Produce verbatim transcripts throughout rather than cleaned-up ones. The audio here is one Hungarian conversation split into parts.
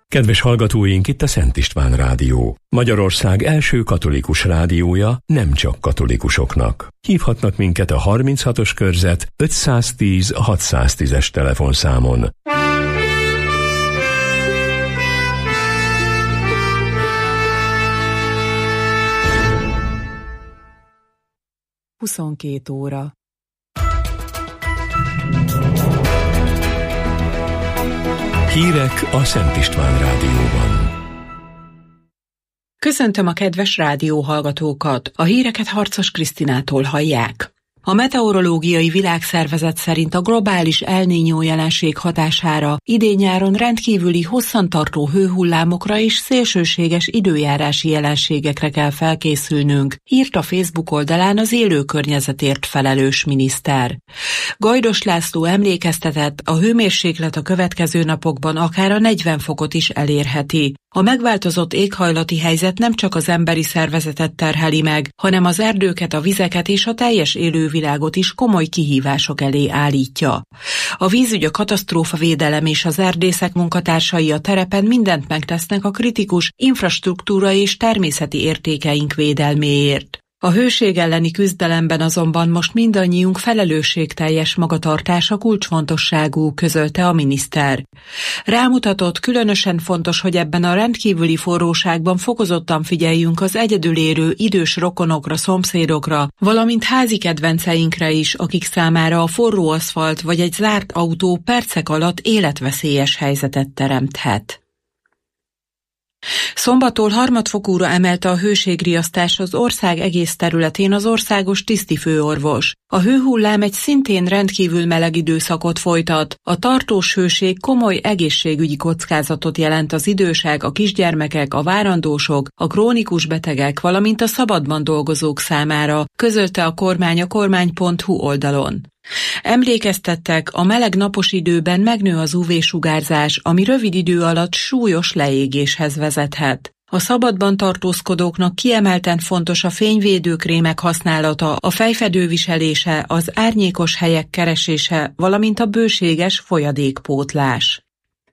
Kedves hallgatóink, itt a Szent István Rádió. Magyarország első katolikus rádiója nem csak katolikusoknak. Hívhatnak minket a harminchatos körzet ötszáztíz hatszáztízes telefonszámon. huszonkét óra. Hírek a Szent István Rádióban. Köszöntöm a kedves rádióhallgatókat! A híreket Harcos Krisztinától hallják. A Meteorológiai Világszervezet szerint a globális El Niño jelenség hatására idén-nyáron rendkívüli hosszantartó hőhullámokra és szélsőséges időjárási jelenségekre kell felkészülnünk, írt a Facebook oldalán az élő környezetért felelős miniszter. Gajdos László emlékeztetett, a hőmérséklet a következő napokban akár a negyven fokot is elérheti. A megváltozott éghajlati helyzet nem csak az emberi szervezetet terheli meg, hanem az erdőket, a vizeket és a teljes élővilágot is komoly kihívások elé állítja. A vízügy, a katasztrófavédelem és az erdészek munkatársai a terepen mindent megtesznek a kritikus infrastruktúra és természeti értékeink védelméért. A hőség elleni küzdelemben azonban most mindannyiunk felelősségteljes magatartása kulcsfontosságú, közölte a miniszter. Rámutatott, különösen fontos, hogy ebben a rendkívüli forróságban fokozottan figyeljünk az egyedül élő idős rokonokra, szomszédokra, valamint házi kedvenceinkre is, akik számára a forró aszfalt vagy egy zárt autó percek alatt életveszélyes helyzetet teremthet. Szombattól harmadfokúra emelte a hőségriasztás az ország egész területén az országos tisztifőorvos. A hőhullám egy szintén rendkívül meleg időszakot folytat. A tartós hőség komoly egészségügyi kockázatot jelent az idősek, a kisgyermekek, a várandósok, a krónikus betegek, valamint a szabadban dolgozók számára, közölte a kormány a kormány pont hu oldalon. Emlékeztettek, a meleg napos időben megnő az ú vé-sugárzás, ami rövid idő alatt súlyos leégéshez vezethet. A szabadban tartózkodóknak kiemelten fontos a fényvédőkrémek használata, a fejfedő viselése, az árnyékos helyek keresése, valamint a bőséges folyadékpótlás.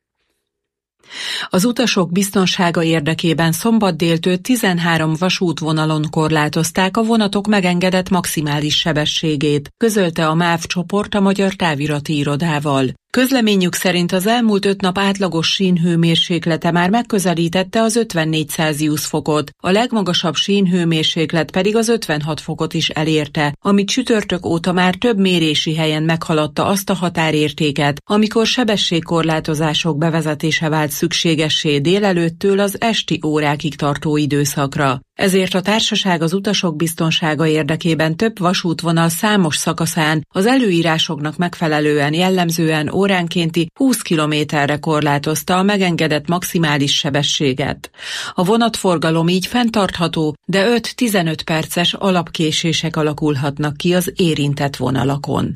Az utasok biztonsága érdekében szombat déltől tizenhárom vasútvonalon korlátozták a vonatok megengedett maximális sebességét, közölte a MÁV csoport a Magyar Távirati Irodával. Közleményük szerint az elmúlt öt nap átlagos sínhőmérséklete már megközelítette az ötvennégy Celsius fokot, a legmagasabb sínhőmérséklet pedig az ötvenhat fokot is elérte, ami csütörtök óta már több mérési helyen meghaladta azt a határértéket, amikor sebességkorlátozások bevezetése vált szükségessé délelőttől az esti órákig tartó időszakra. Ezért a társaság az utasok biztonsága érdekében több vasútvonal számos szakaszán az előírásoknak megfelelően jellemzően óránkénti húsz kilométerre korlátozta a megengedett maximális sebességet. A vonatforgalom így fenntartható, de öt-tizenöt perces alapkésések alakulhatnak ki az érintett vonalakon.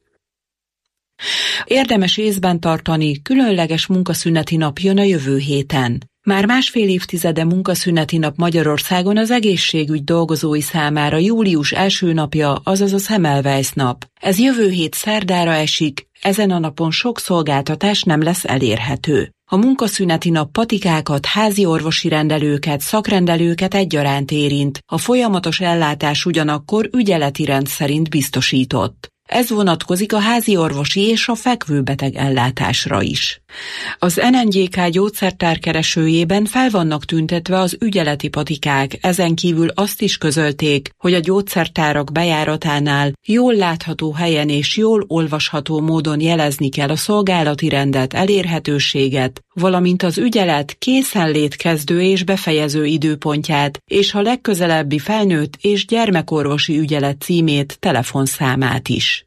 Érdemes észben tartani, különleges munkaszüneti nap jön a jövő héten. Már másfél évtizede munkaszüneti nap Magyarországon az egészségügy dolgozói számára július első napja, azaz a Semmelweis nap. Ez jövő hét szerdára esik, ezen a napon sok szolgáltatás nem lesz elérhető. A munkaszüneti nap patikákat, házi orvosi rendelőket, szakrendelőket egyaránt érint, a folyamatos ellátás ugyanakkor ügyeleti rend szerint biztosított. Ez vonatkozik a házi orvosi és a fekvőbeteg ellátásra is. Az en en gé ká gyógyszertárkeresőjében fel vannak tüntetve az ügyeleti patikák, ezen kívül azt is közölték, hogy a gyógyszertárak bejáratánál jól látható helyen és jól olvasható módon jelezni kell a szolgálati rendet, elérhetőséget, valamint az ügyelet készenlét kezdő és befejező időpontját, és a legközelebbi felnőtt és gyermekorvosi ügyelet címét, telefonszámát is.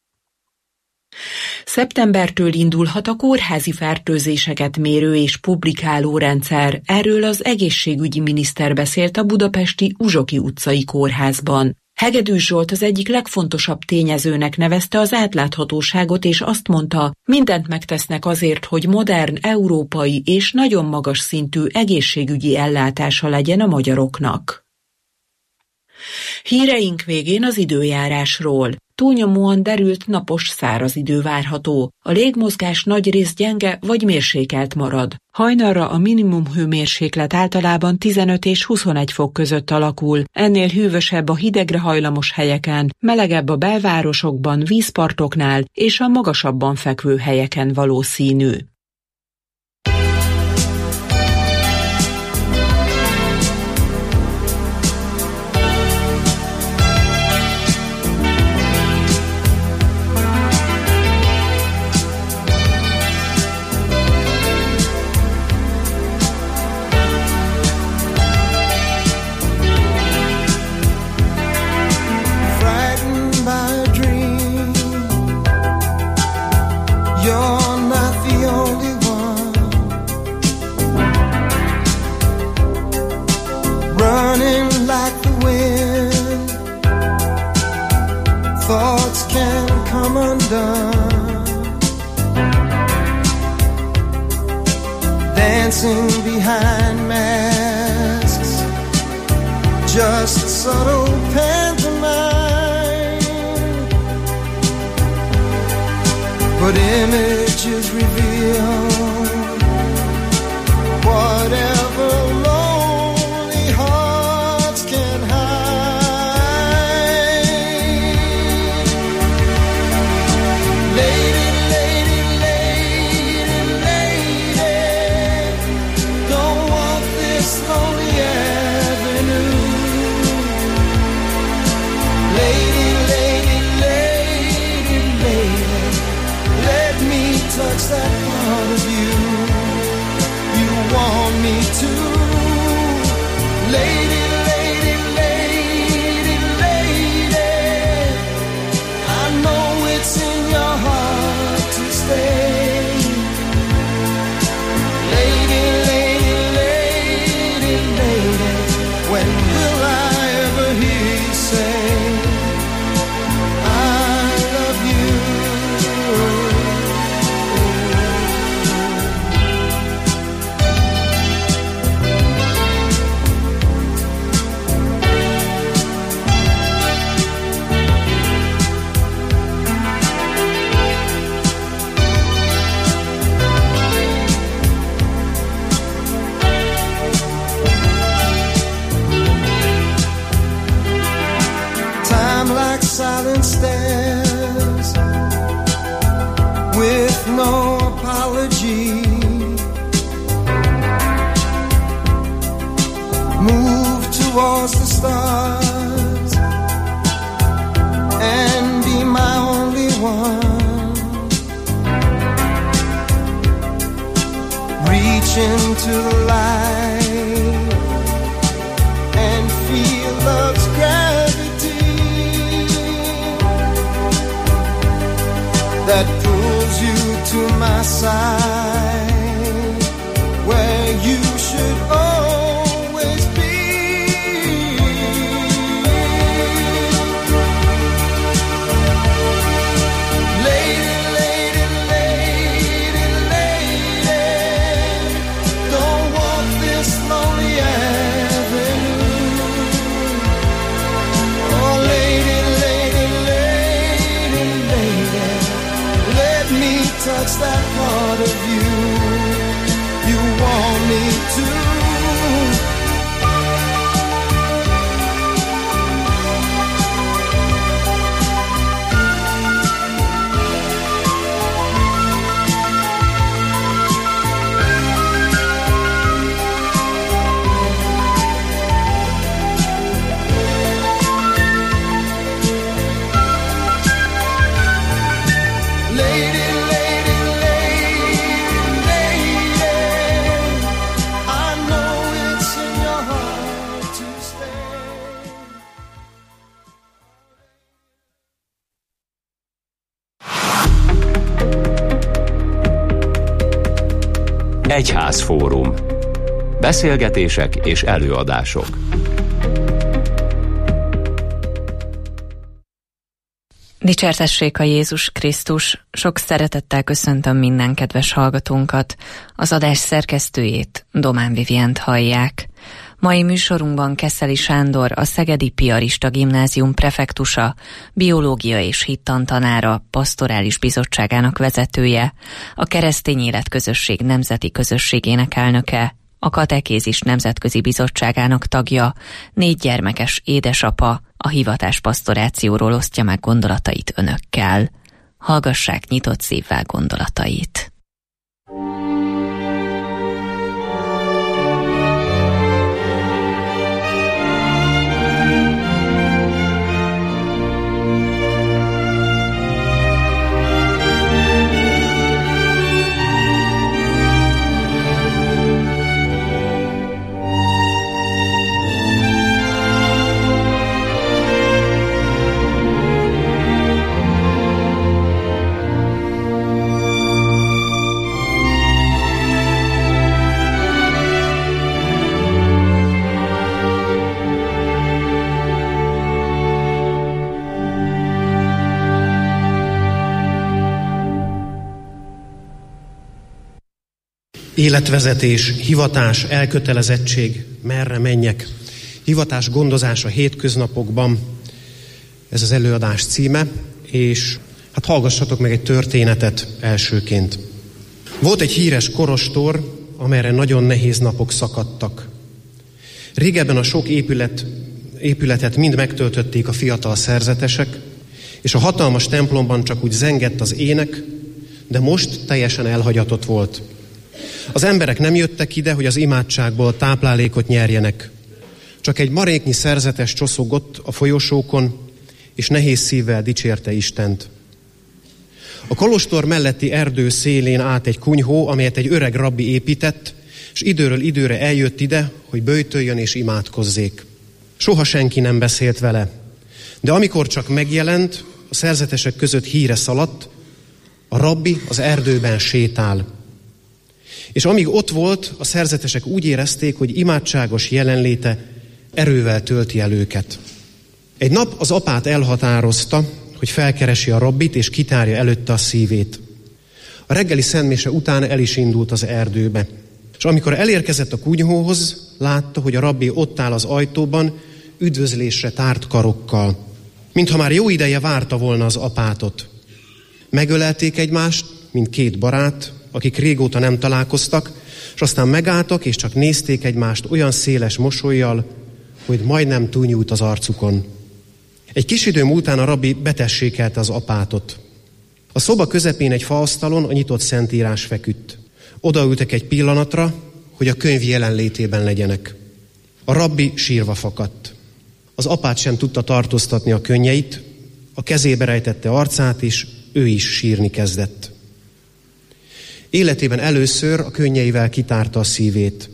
Szeptembertől indulhat a kórházi fertőzéseket mérő és publikáló rendszer, erről az egészségügyi miniszter beszélt a budapesti Uzsoki utcai kórházban. Hegedűs Zsolt az egyik legfontosabb tényezőnek nevezte az átláthatóságot, és azt mondta, mindent megtesznek azért, hogy modern, európai és nagyon magas szintű egészségügyi ellátása legyen a magyaroknak. Híreink végén az időjárásról. túlnyomóan derült napos száraz idő várható. A légmozgás nagyrészt gyenge vagy mérsékelt marad. Hajnalra a minimum hőmérséklet általában tizenöt és huszonegy fok között alakul, ennél hűvösebb a hidegre hajlamos helyeken, melegebb a belvárosokban, vízpartoknál és a magasabban fekvő helyeken valószínű. Thoughts can come undone, dancing behind masks, just subtle pantomime, but images reveal whatever lonely hearts can hide. Touch that part of you you want me to. Lady, lady, lady, lady, I know it's in your heart to stay. Lady, lady, lady, lady, when will I ever hear you say I love you? Silent stares with no apology, move towards the stars and be my only one. Reach into the light and feel love's gravity that pulls you to my side, where you should always be. Lady, lady, lady, lady, don't walk this lonely avenue. Oh, lady, lady, lady, lady, let me touch that part of you you want me to. Egyházfórum. Beszélgetések és előadások. Dicsértessék a Jézus Krisztus, sok szeretettel köszöntöm minden kedves hallgatónkat. Az adás szerkesztőjét, Domán Vivient hallják. Mai műsorunkban Keszeli Sándor, a Szegedi Piarista Gimnázium prefektusa, biológia és hittantanára, pastorális bizottságának vezetője, a Keresztény Életközösség Nemzeti Közösségének elnöke, a Katekézis Nemzetközi Bizottságának tagja, négy gyermekes édesapa, a hivatás pasztorációról osztja meg gondolatait önökkel. Hallgassák nyitott szívvel gondolatait. Életvezetés, hivatás, elkötelezettség, merre menjek. Hivatás gondozás a hétköznapokban, ez az előadás címe, és hát hallgassatok meg egy történetet elsőként. Volt egy híres korostor, amelyre nagyon nehéz napok szakadtak. Régebben a sok épület, épületet mind megtöltötték a fiatal szerzetesek, és a hatalmas templomban csak úgy zengett az ének, de most teljesen elhagyatott volt. Az emberek nem jöttek ide, hogy az imádságból táplálékot nyerjenek. Csak egy maréknyi szerzetes csoszogott a folyosókon, és nehéz szívvel dicsérte Istent. A kolostor melletti erdő szélén állt egy kunyhó, amelyet egy öreg rabbi épített, és időről időre eljött ide, hogy böjtöljön és imádkozzék. Soha senki nem beszélt vele, de amikor csak megjelent, a szerzetesek között híre szaladt, a rabbi az erdőben sétál. És amíg ott volt, a szerzetesek úgy érezték, hogy imádságos jelenléte erővel tölti el őket. Egy nap az apát elhatározta, hogy felkeresi a rabbit, és kitárja előtte a szívét. A reggeli szentmise után el is indult az erdőbe. És amikor elérkezett a kunyhóhoz, látta, hogy a rabbi ott áll az ajtóban, üdvözlésre tárt karokkal. Mintha már jó ideje várta volna az apátot. Megölelték egymást, mint két barát, akik régóta nem találkoztak, és aztán megálltak, és csak nézték egymást olyan széles mosollyal, hogy majdnem túlnyújt az arcukon. Egy kis idő múltán a rabbi betessékelte az apátot. A szoba közepén egy faasztalon a nyitott szentírás feküdt. Odaültek egy pillanatra, hogy a könyv jelenlétében legyenek. A rabbi sírva fakadt. Az apát sem tudta tartóztatni a könnyeit, a kezébe rejtette arcát, és ő is sírni kezdett. Életében először a könnyeivel kitárta a szívét.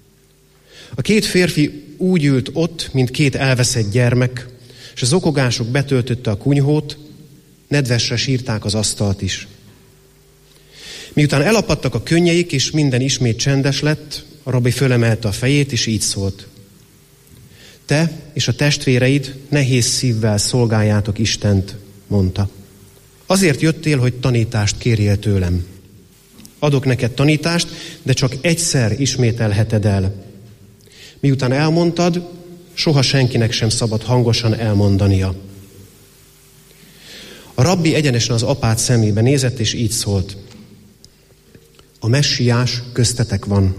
A két férfi úgy ült ott, mint két elveszett gyermek, és a zokogások betöltötte a kunyhót, nedvesre sírták az asztalt is. Miután elapadtak a könnyeik, és minden ismét csendes lett, a rabbi fölemelte a fejét, és így szólt. Te és a testvéreid nehéz szívvel szolgáljátok Istent, mondta. Azért jöttél, hogy tanítást kérjél tőlem. Adok neked tanítást, de csak egyszer ismételheted el. Miután elmondtad, soha senkinek sem szabad hangosan elmondania. A rabbi egyenesen az apát szemébe nézett, és így szólt. A messiás köztetek van.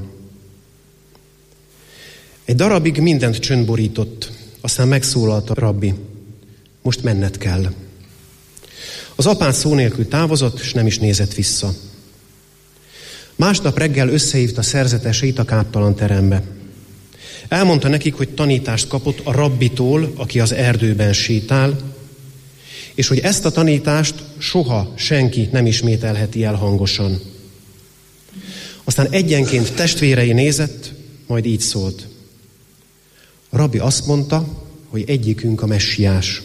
Egy darabig mindent csönd borított, aztán megszólalt a rabbi. Most menned kell. Az apát szó nélkül távozott, és nem is nézett vissza. Másnap reggel összehívta a szerzeteseit a káptalan terembe. Elmondta nekik, hogy tanítást kapott a rabbitól, aki az erdőben sétál, és hogy ezt a tanítást soha senki nem ismételheti el hangosan. Aztán egyenként testvérei nézett, majd így szólt. A rabbi azt mondta, hogy egyikünk a messiás.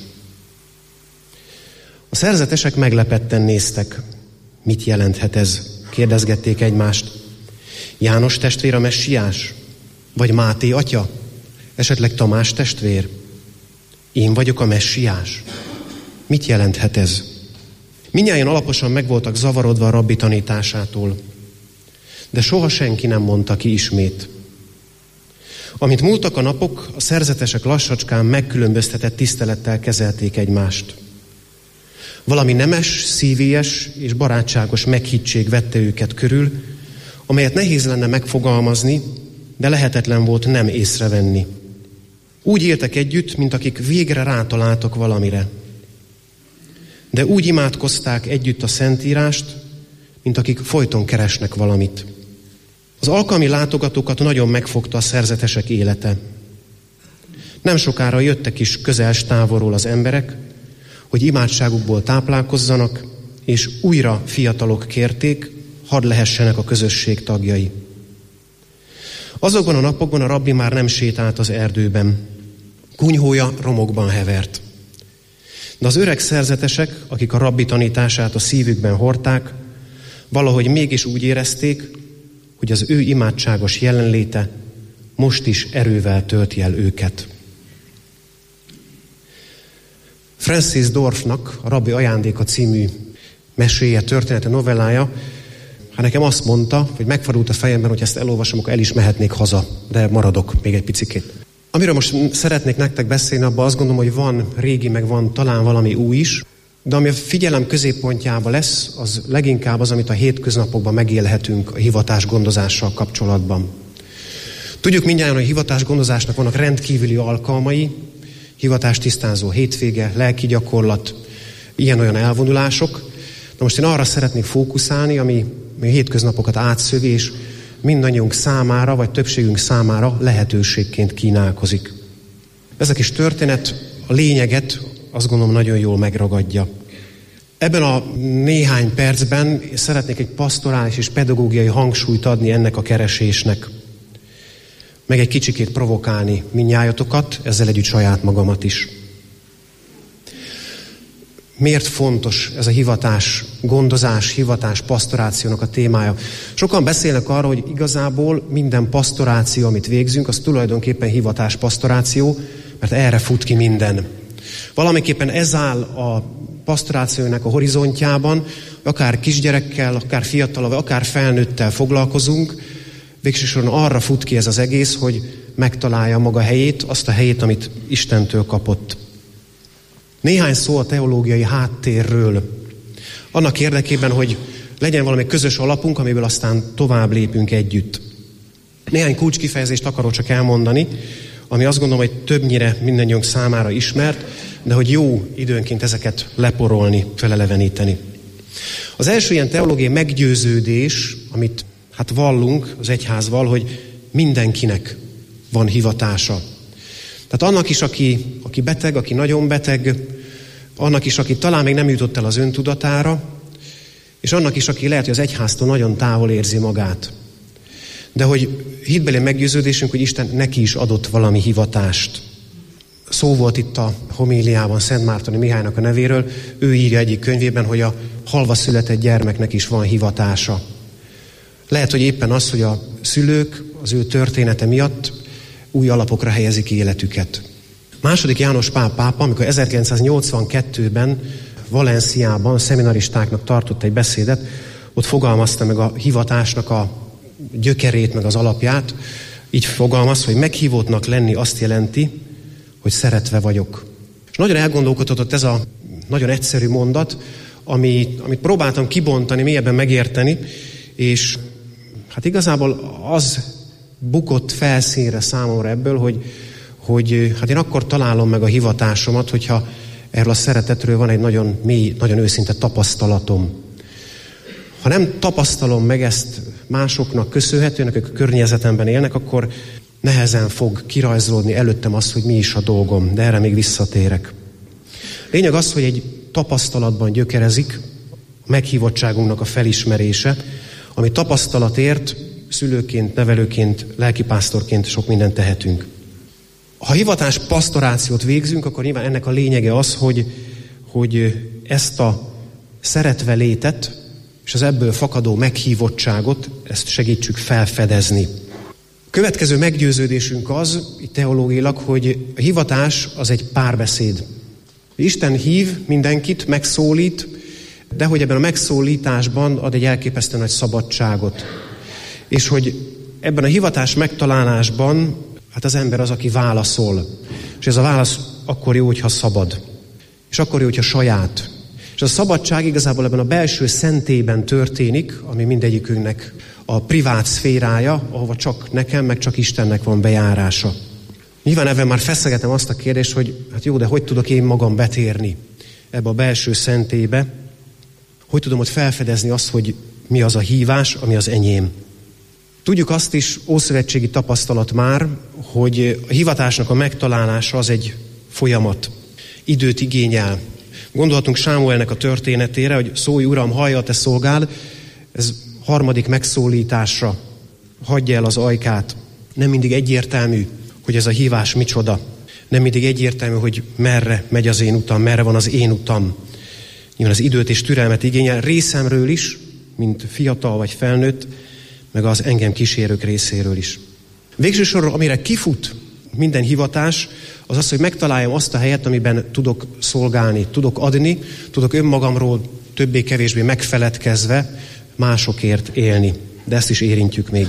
A szerzetesek meglepetten néztek. Mit jelenthet ez? Kérdezgették egymást. János testvér a messiás? Vagy Máté atya? Esetleg Tamás testvér? Én vagyok a messiás? Mit jelenthet ez? Mindnyájan alaposan meg voltak zavarodva a rabbi tanításától, de soha senki nem mondta ki ismét. Amint múltak a napok, a szerzetesek lassacskán megkülönböztetett tisztelettel kezelték egymást. Valami nemes, szívélyes és barátságos meghittség vette őket körül, amelyet nehéz lenne megfogalmazni, de lehetetlen volt nem észrevenni. Úgy éltek együtt, mint akik végre rátaláltak valamire. De úgy imádkozták együtt a Szentírást, mint akik folyton keresnek valamit. Az alkalmi látogatókat nagyon megfogta a szerzetesek élete. Nem sokára jöttek is közel távolról az emberek, hogy imádságukból táplálkozzanak, és újra fiatalok kérték, hadd lehessenek a közösség tagjai. Azokban a napokban a rabbi már nem sétált az erdőben. Kunyhója romokban hevert. De az öreg szerzetesek, akik a rabbi tanítását a szívükben hordták, valahogy mégis úgy érezték, hogy az ő imádságos jelenléte most is erővel tölti el őket. Francis Dorfnak a Rabbi ajándéka című meséje, története, novellája, hát nekem azt mondta, hogy megfordult a fejemben, hogy ezt elolvasom, akkor el is mehetnék haza, de maradok még egy picikét. Amiről most szeretnék nektek beszélni, abban azt gondolom, hogy van régi, meg van talán valami új is, de ami a figyelem középpontjában lesz, az leginkább az, amit a hétköznapokban megélhetünk a hivatás gondozással kapcsolatban. Tudjuk mindjárt, hogy a hivatás gondozásnak vannak rendkívüli alkalmai, hivatástisztázó hétvége, lelki gyakorlat, ilyen-olyan elvonulások. De most én arra szeretnék fókuszálni, ami a hétköznapokat átszövi, és mindannyiunk számára, vagy többségünk számára lehetőségként kínálkozik. Ez a kis történet a lényeget, azt gondolom, nagyon jól megragadja. Ebben a néhány percben szeretnék egy pastorális és pedagógiai hangsúlyt adni ennek a keresésnek. Meg egy kicsikét provokálni mindnyájatokat, ezzel együtt saját magamat is. Miért fontos ez a hivatás, gondozás, hivatás, pastorációnak a témája? Sokan beszélnek arról, hogy igazából minden pastoráció, amit végzünk, az tulajdonképpen hivatás, pastoráció, mert erre fut ki minden. Valamiképpen ez áll a pastorációnak a horizontjában, akár kisgyerekkel, akár fiatallal, akár felnőttel foglalkozunk, végsősorban arra fut ki ez az egész, hogy megtalálja maga helyét, azt a helyét, amit Istentől kapott. Néhány szó a teológiai háttérről. Annak érdekében, hogy legyen valami közös alapunk, amiből aztán tovább lépünk együtt. Néhány kulcskifejezést akarok csak elmondani, ami azt gondolom, hogy többnyire mindannyiunk számára ismert, de hogy jó időnként ezeket leporolni, feleleveníteni. Az első ilyen teológiai meggyőződés, amit hát vallunk az egyházval, hogy mindenkinek van hivatása. Tehát annak is, aki, aki beteg, aki nagyon beteg, annak is, aki talán még nem jutott el az öntudatára, és annak is, aki lehet, hogy az egyháztól nagyon távol érzi magát. De hogy hitbeli meggyőződésünk, hogy Isten neki is adott valami hivatást. Szó volt itt a homíliában Szent Mártoni Mihálynak a nevéről, ő írja egyik könyvében, hogy a halva született gyermeknek is van hivatása. Lehet, hogy éppen az, hogy a szülők az ő története miatt új alapokra helyezik életüket. Második János Pál pápa, amikor ezerkilencszáznyolcvankettőben Valenciában szeminaristáknak tartott egy beszédet, ott fogalmazta meg a hivatásnak a gyökerét, meg az alapját. Így fogalmaz, hogy meghívottnak lenni azt jelenti, hogy szeretve vagyok. És nagyon elgondolkodhatott ez a nagyon egyszerű mondat, ami, amit próbáltam kibontani, mélyebben megérteni, és hát igazából az bukott felszínre számomra ebből, hogy, hogy hát én akkor találom meg a hivatásomat, hogyha erről a szeretetről van egy nagyon mély, nagyon őszinte tapasztalatom. Ha nem tapasztalom meg ezt másoknak köszönhetően, akik a környezetemben élnek, akkor nehezen fog kirajzolódni előttem az, hogy mi is a dolgom, de erre még visszatérek. Lényeg az, hogy egy tapasztalatban gyökerezik a meghívottságunknak a felismerése, ami tapasztalatért szülőként, nevelőként, lelkipásztorként sok mindent tehetünk. Ha hivatás pastorációt végzünk, akkor nyilván ennek a lényege az, hogy, hogy ezt a szeretve létet és az ebből fakadó meghívottságot, ezt segítsük felfedezni. A következő meggyőződésünk az, itt teológiailag, hogy a hivatás az egy párbeszéd. Isten hív mindenkit, megszólít, de hogy ebben a megszólításban ad egy elképesztő nagy szabadságot. És hogy ebben a hivatás megtalálásban Hát az ember az, aki válaszol. És ez a válasz akkor jó, hogyha szabad. És akkor jó, hogyha saját. És a szabadság igazából ebben a belső szentélyben történik, ami mindegyikünknek a privát szférája, ahova csak nekem, meg csak Istennek van bejárása. Nyilván ebben már feszegetem azt a kérdést, hogy hát jó, de hogy tudok én magam betérni ebbe a belső szentélybe? Hogy tudom ott felfedezni azt, hogy mi az a hívás, ami az enyém? Tudjuk azt is, ószövetségi tapasztalat már, hogy a hivatásnak a megtalálása az egy folyamat. Időt igényel. Gondolhatunk Sámuelnek a történetére, hogy szólj, Uram, hallja, te szolgád, ez harmadik megszólításra hagyja el az ajkát. Nem mindig egyértelmű, hogy ez a hívás micsoda. Nem mindig egyértelmű, hogy merre megy az én utam, merre van az én utam. Nyilván az időt és türelmet igényel részemről is, mint fiatal vagy felnőtt, meg az engem kísérők részéről is. Végső soron, amire kifut minden hivatás, az az, hogy megtaláljam azt a helyet, amiben tudok szolgálni, tudok adni, tudok önmagamról többé-kevésbé megfeledkezve másokért élni. De ezt is érintjük még.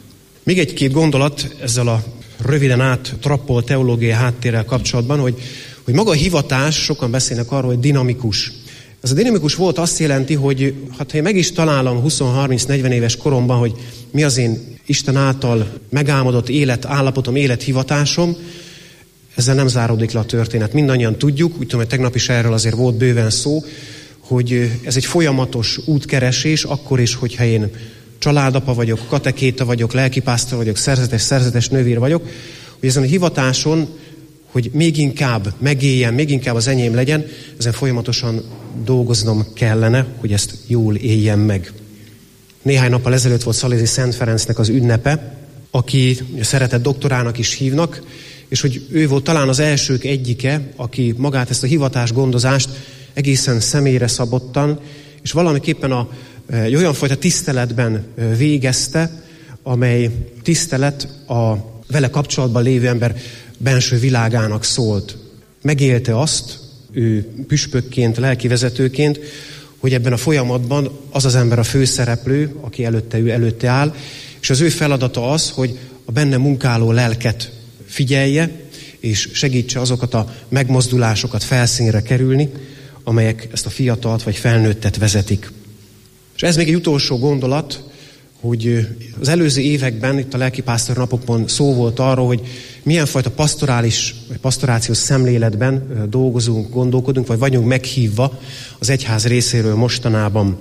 Még egy-két gondolat ezzel a röviden áttrappolt teológiai háttérrel kapcsolatban, hogy, hogy maga a hivatás, sokan beszélnek arról, hogy dinamikus. Ez a dinamikus volt azt jelenti, hogy hát, ha én meg is találom húsz-harminc-negyven éves koromban, hogy mi az én Isten által megálmodott élet, állapotom, élethivatásom, ezzel nem záródik le a történet. Mindannyian tudjuk, úgy tudom, hogy tegnap is erről azért volt bőven szó, hogy ez egy folyamatos útkeresés, akkor is, hogyha én családapa vagyok, katekéta vagyok, lelkipásztor vagyok, szerzetes, szerzetes nővér vagyok, hogy ezen a hivatáson, hogy még inkább megéljen, még inkább az enyém legyen, ezen folyamatosan dolgoznom kellene, hogy ezt jól éljem meg. Néhány nappal ezelőtt volt Szalézi Szent Ferencnek az ünnepe, aki szeretett doktorának is hívnak, és hogy ő volt talán az elsők egyike, aki magát ezt a hivatás gondozást egészen személyre szabottan, és valamiképpen a, egy olyan fajta tiszteletben végezte, amely tisztelet a vele kapcsolatban lévő ember benső világának szólt. Megélte azt, ő püspökként, lelkivezetőként, hogy ebben a folyamatban az az ember a főszereplő, aki előtte ő előtte áll, és az ő feladata az, hogy a benne munkáló lelket figyelje, és segítse azokat a megmozdulásokat felszínre kerülni, amelyek ezt a fiatalt vagy felnőttet vezetik. És ez még egy utolsó gondolat, hogy az előző években, itt a lelkipásztor napokon szó volt arról, hogy milyen fajta pastorális, vagy pastorációs szemléletben dolgozunk, gondolkodunk, vagy vagyunk meghívva az egyház részéről mostanában.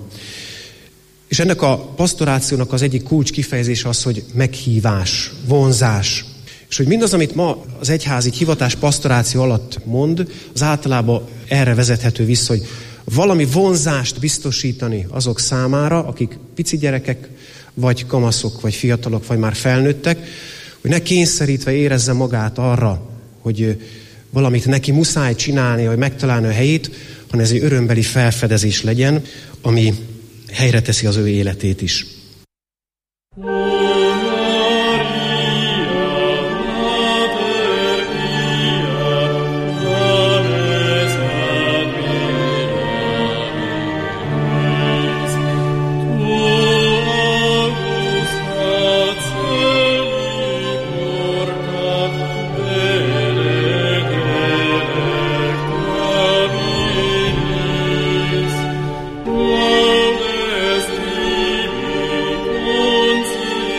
És ennek a pastorációnak az egyik kulcs kifejezése az, hogy meghívás, vonzás. És hogy mindaz, amit ma az egyházi hivatás pastoráció alatt mond, az általában erre vezethető vissza, hogy valami vonzást biztosítani azok számára, akik pici gyerekek, vagy kamaszok, vagy fiatalok, vagy már felnőttek, hogy ne kényszerítve érezze magát arra, hogy valamit neki muszáj csinálni, vagy megtalálni a helyét, hanem ez egy örömbeli felfedezés legyen, ami helyre teszi az ő életét is. Yes.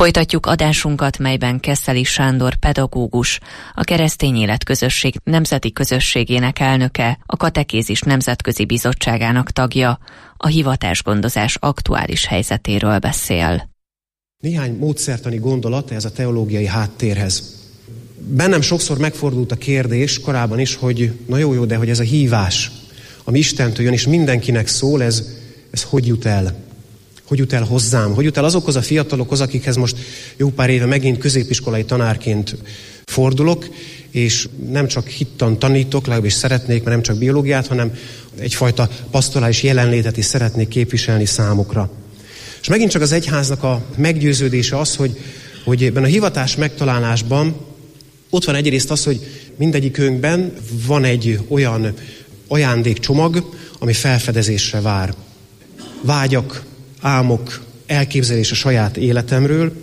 Folytatjuk adásunkat, melyben Keszthely Sándor pedagógus, a Keresztény Életközösség Nemzeti Közösségének elnöke, a Katekézis Nemzetközi Bizottságának tagja, a hivatásgondozás aktuális helyzetéről beszél. Néhány módszertani gondolat ez a teológiai háttérhez. Bennem sokszor megfordult a kérdés korábban is, hogy na jó, jó, de hogy ez a hívás, ami Istentől jön és mindenkinek szól, ez, ez hogy jut el? Hogy jut el hozzám? Hogy jut el azokhoz a fiatalokhoz, akikhez most jó pár éve megint középiskolai tanárként fordulok, és nem csak hittan tanítok, legalábbis szeretnék, mert nem csak biológiát, hanem egyfajta pastorális jelenlétet is szeretnék képviselni számukra. És megint csak az egyháznak a meggyőződése az, hogy, hogy ebben a hivatás megtalálásban ott van egyrészt az, hogy mindegyikünkben van egy olyan ajándékcsomag, ami felfedezésre vár. Vágyak, álmok, elképzelés a saját életemről,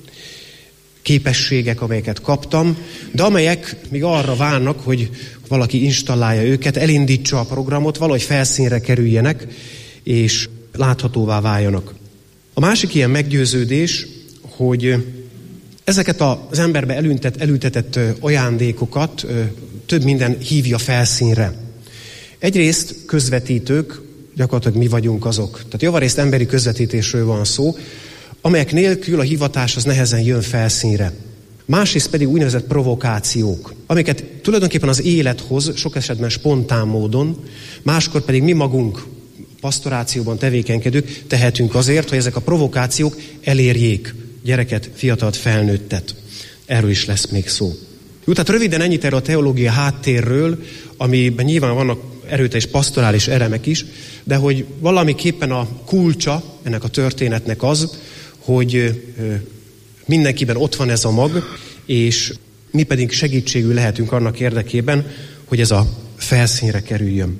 képességek, amelyeket kaptam, de amelyek még arra várnak, hogy valaki installálja őket, elindítsa a programot, valahogy felszínre kerüljenek, és láthatóvá váljanak. A másik ilyen meggyőződés, hogy ezeket az emberbe elültet, elültetett ajándékokat több minden hívja felszínre. Egyrészt közvetítők, gyakorlatilag mi vagyunk azok. Tehát javarészt emberi közvetítésről van szó, amelyek nélkül a hivatás az nehezen jön felszínre. Másrészt pedig úgynevezett provokációk, amiket tulajdonképpen az élet hoz, sok esetben spontán módon, máskor pedig mi magunk pastorációban tevékenykedők tehetünk azért, hogy ezek a provokációk elérjék gyereket, fiatalt, felnőttet. Erről is lesz még szó. Jó, tehát röviden ennyit erről a teológia háttérről, amiben nyilván vannak erőteljes pastorális elemek is, de hogy valamiképpen a kulcsa ennek a történetnek az, hogy mindenkiben ott van ez a mag, és mi pedig segítségül lehetünk annak érdekében, hogy ez a felszínre kerüljön.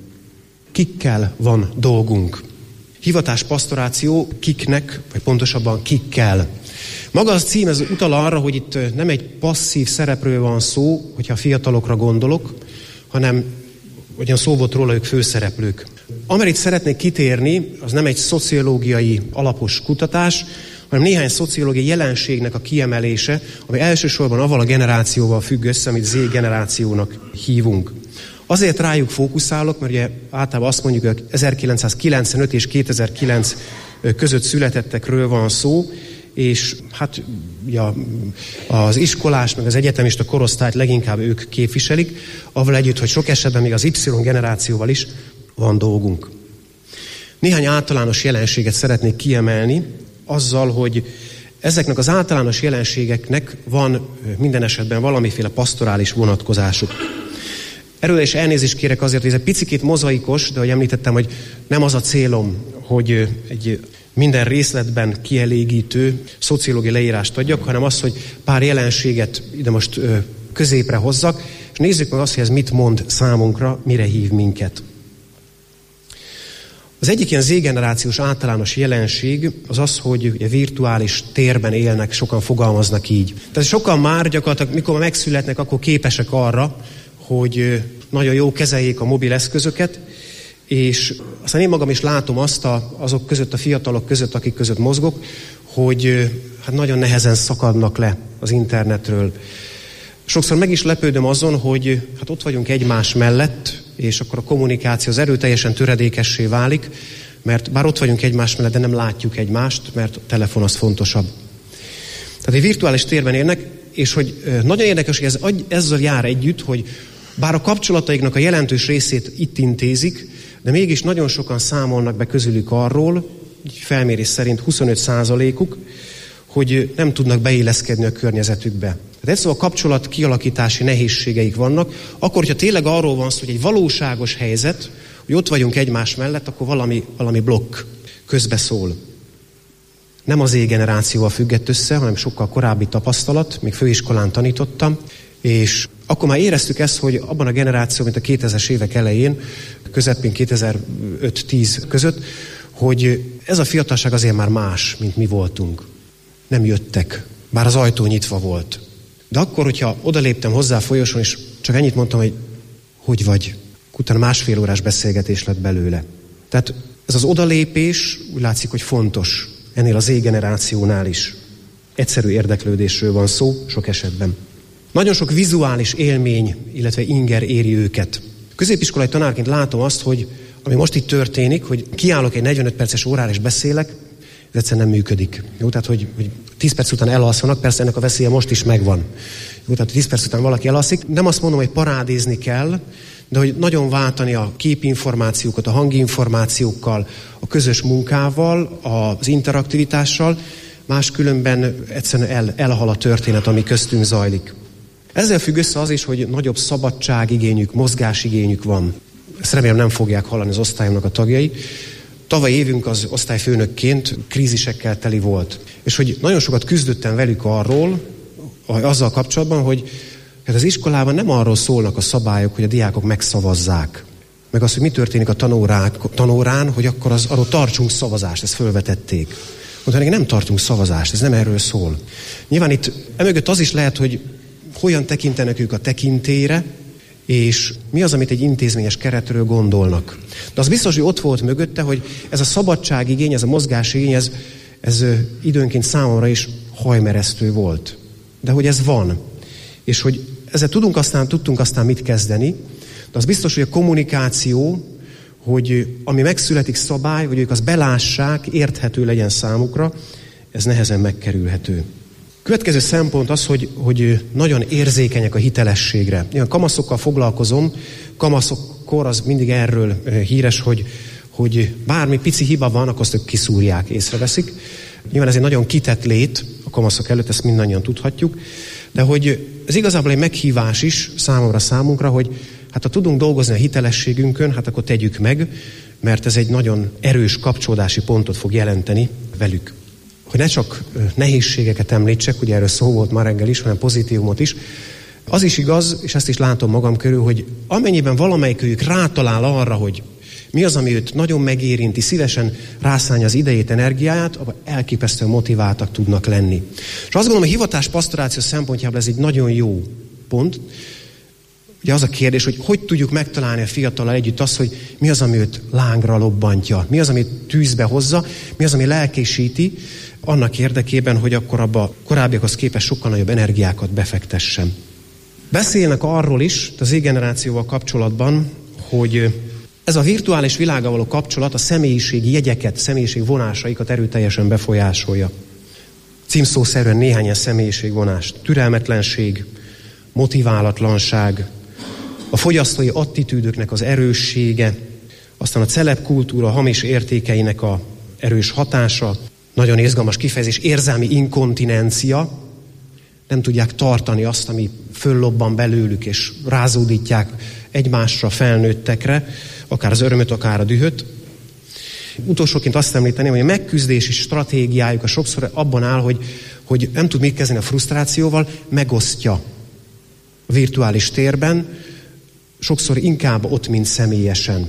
Kikkel van dolgunk? Hivatás pastoráció kiknek, vagy pontosabban kikkel. Maga az cím, ez utal arra, hogy itt nem egy passzív szerepről van szó, hogyha a fiatalokra gondolok, hanem ugyan szó volt róla, ők főszereplők. Amerit szeretnék kitérni, az nem egy szociológiai alapos kutatás, hanem néhány szociológiai jelenségnek a kiemelése, ami elsősorban avval a generációval függ össze, amit Z-generációnak hívunk. Azért rájuk fókuszálok, mert ugye általában azt mondjuk, hogy ezerkilencszázkilencvenöt és kétezer-kilenc között születettekről van szó, és hát ja, az iskolás, meg az egyetemista korosztályt leginkább ők képviselik, avval együtt, hogy sok esetben még az Y-generációval is van dolgunk. Néhány általános jelenséget szeretnék kiemelni, azzal, hogy ezeknek az általános jelenségeknek van minden esetben valamiféle pastorális vonatkozásuk. Erről is elnézést kérek azért, hogy ez egy picikét mozaikos, de ahogy említettem, hogy nem az a célom, hogy egy minden részletben kielégítő szociológiai leírást adjak, hanem az, hogy pár jelenséget ide most középre hozzak, és nézzük meg azt, hogy ez mit mond számunkra, mire hív minket. Az egyik ilyen Z-generációs általános jelenség az az, hogy ugye virtuális térben élnek, sokan fogalmaznak így. Tehát sokan már gyakorlatilag, mikor megszületnek, akkor képesek arra, hogy nagyon jó kezeljék a mobil eszközöket, és aztán én magam is látom azt a, azok között, a fiatalok között, akik között mozgok, hogy hát nagyon nehezen szakadnak le az internetről. Sokszor meg is lepődöm azon, hogy hát ott vagyunk egymás mellett, és akkor a kommunikáció az erőteljesen töredékessé válik, mert bár ott vagyunk egymás mellett, de nem látjuk egymást, mert a telefon az fontosabb. Tehát egy virtuális térben élnek, és hogy nagyon érdekes, hogy ez ezzel jár együtt, hogy bár a kapcsolataiknak a jelentős részét itt intézik, de mégis nagyon sokan számolnak be közülük arról, felmérés szerint huszonöt százalékuk, hogy nem tudnak beilleszkedni a környezetükbe. Tehát egyszerűen a kapcsolat kialakítási nehézségeik vannak, akkor, hogyha tényleg arról van szó, hogy egy valóságos helyzet, hogy ott vagyunk egymás mellett, akkor valami, valami blokk közbeszól. Nem az Z-generációval függett össze, hanem sokkal korábbi tapasztalat, még főiskolán tanítottam, és akkor már éreztük ezt, hogy abban a generáció, mint a kétezres évek elején, közepén kétezer-öt-tíz között, hogy ez a fiatalság azért már más, mint mi voltunk. Nem jöttek, bár az ajtó nyitva volt. De akkor, hogyha odaléptem hozzá a folyosón, és csak ennyit mondtam, hogy hogy vagy, utána másfél órás beszélgetés lett belőle. Tehát ez az odalépés úgy látszik, hogy fontos ennél az Z-generációnál is. egyszerű érdeklődésről van szó sok esetben. Nagyon sok vizuális élmény, illetve inger éri őket. Középiskolai tanárként látom azt, hogy ami most itt történik, hogy kiállok egy negyvenöt perces órára és beszélek, ez egyszerűen nem működik. Jó, tehát, hogy, hogy tíz perc után elalszanak, persze ennek a veszélye most is megvan. Jó, tehát tíz perc után valaki elalszik. Nem azt mondom, hogy parádézni kell, de hogy nagyon váltani a képinformációkat, a hanginformációkkal, a közös munkával, az interaktivitással, máskülönben egyszerűen el, elhal a történet, ami köztünk zajlik. Ezzel függ össze az is, hogy nagyobb szabadságigényük, mozgásigényük van. Ezt remélem nem fogják hallani az osztályomnak a tagjai. Tavaly évünk az osztályfőnökként krízisekkel teli volt. És hogy nagyon sokat küzdöttem velük arról, azzal kapcsolatban, hogy hát az iskolában nem arról szólnak a szabályok, hogy a diákok megszavazzák. Meg az, hogy mi történik a tanórán, tanórán hogy akkor az, arról tartsunk szavazást, ezt fölvetették. Mondta, nem tartunk szavazást, ez nem erről szól. Nyilván itt emögött az is lehet, hogy hogyan tekintenek ők a tekintélyre, és mi az, amit egy intézményes keretről gondolnak. De az biztos, hogy ott volt mögötte, hogy ez a szabadságigény, ez a mozgásigény, ez, ez időnként számomra is hajmeresztő volt. De hogy ez van. És hogy ezzel tudunk aztán, tudtunk aztán mit kezdeni, de az biztos, hogy a kommunikáció, hogy ami megszületik szabály, hogy ők azt belássák, érthető legyen számukra, ez nehezen megkerülhető. Következő szempont az, hogy, hogy nagyon érzékenyek a hitelességre. Ilyen kamaszokkal foglalkozom, kamaszokkor az mindig erről híres, hogy, hogy bármi pici hiba van, akkor azt ők kiszúrják, észreveszik. Nyilván ez egy nagyon kitett lét a kamaszok előtt, ezt mindannyian tudhatjuk, de hogy ez igazából egy meghívás is számomra, számunkra, hogy hát ha tudunk dolgozni a hitelességünkön, hát akkor tegyük meg, mert ez egy nagyon erős kapcsolódási pontot fog jelenteni velük. Hogy ne csak nehézségeket említsek, ugye erről szó volt ma reggel is, hanem pozitívumot is. Az is igaz, és ezt is látom magam körül, hogy amennyiben valamelyikőjük rátalál arra, hogy mi az, ami őt nagyon megérinti, szívesen rászánja az idejét, energiáját, abban elképesztően motiváltak tudnak lenni. És azt gondolom, a hivatás pastoráció szempontjából ez egy nagyon jó pont. Ugye az a kérdés, hogy hogy tudjuk megtalálni a fiatallal együtt azt, hogy mi az, ami őt lángra lobbantja, mi az, ami tűzbe hozza, mi az, ami lelkésíti, annak érdekében, hogy akkor abba korábbiakhoz képest sokkal nagyobb energiákat befektessen. Beszélnek arról is, az Z-generációval kapcsolatban, hogy ez a virtuális világgal való kapcsolat a személyiségi jegyeket, személyiség vonásaikat erőteljesen befolyásolja. Címszószerűen néhány ilyen személyiségvonást. Türelmetlenség, motiválatlanság, a fogyasztói attitűdöknek az erőssége, aztán a celebkultúra hamis értékeinek a erős hatása, nagyon izgalmas kifejezés, érzelmi inkontinencia, nem tudják tartani azt, ami föllobban belőlük, és rázódítják egymásra, felnőttekre, akár az örömöt, akár a dühöt. Utolsóként azt említeném, hogy a megküzdési stratégiájuk a sokszor abban áll, hogy, hogy nem tud mit kezdeni a frusztrációval, megosztja a virtuális térben, sokszor inkább ott, mint személyesen.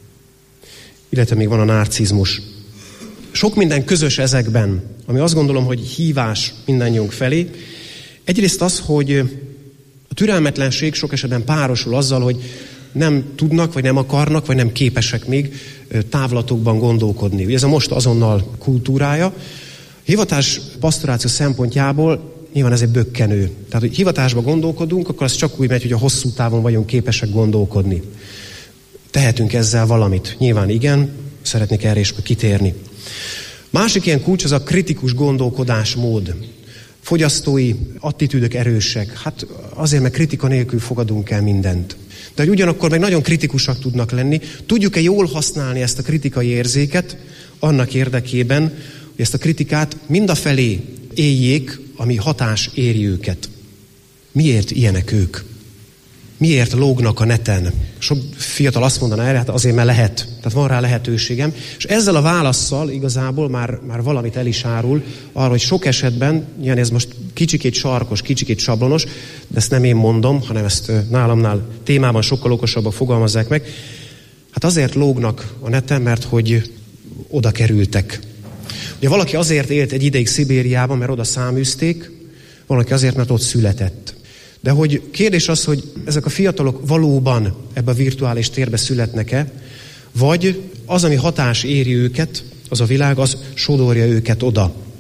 Illetve még van a narcizmus. Sok minden közös ezekben, ami azt gondolom, hogy hívás mindannyiunk felé. Egyrészt az, hogy a türelmetlenség sok esetben párosul azzal, hogy nem tudnak, vagy nem akarnak, vagy nem képesek még távlatokban gondolkodni. Ugye ez a most azonnal kultúrája. A hivatás pastoráció szempontjából nyilván ez egy bökkenő. Tehát, hogy hivatásba gondolkodunk, akkor az csak úgy megy, hogy a hosszú távon vagyunk képesek gondolkodni. Tehetünk ezzel valamit. Nyilván igen, szeretnék erre is kitérni. Másik ilyen kulcs az a kritikus gondolkodásmód. Fogyasztói attitűdök erősek. Hát azért, mert kritika nélkül fogadunk el mindent. De hogy ugyanakkor meg nagyon kritikusak tudnak lenni. Tudjuk-e jól használni ezt a kritikai érzéket annak érdekében, hogy ezt a kritikát mindafelé éljék, ami hatás éri őket. Miért ilyenek ők? Miért lógnak a neten? Sok fiatal azt mondaná erre, hát azért, mert lehet. Tehát van rá lehetőségem. És ezzel a válasszal igazából már, már valamit el is árul arra, hogy sok esetben, ilyen ez most kicsikét sarkos, kicsikét sablonos, de ezt nem én mondom, hanem ezt nálamnál témában sokkal okosabbak fogalmazzák meg. Hát azért lógnak a neten, mert hogy oda kerültek. Ugye valaki azért élt egy ideig Szibériában, mert oda száműzték, valaki azért, mert ott született. De hogy kérdés az, hogy ezek a fiatalok valóban ebbe a virtuális térbe születnek-e, vagy az, ami hatás éri őket, az a világ, az sodorja őket oda.